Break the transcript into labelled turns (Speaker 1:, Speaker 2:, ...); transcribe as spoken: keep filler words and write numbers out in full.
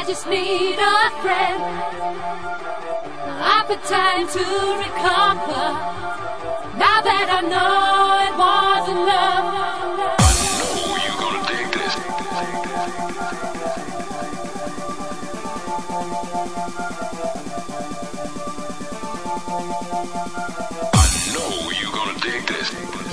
Speaker 1: just need a friend. I've got time to recover. Now that I know it wasn't love.
Speaker 2: I know you're gonna dig this. I know you're gonna dig this.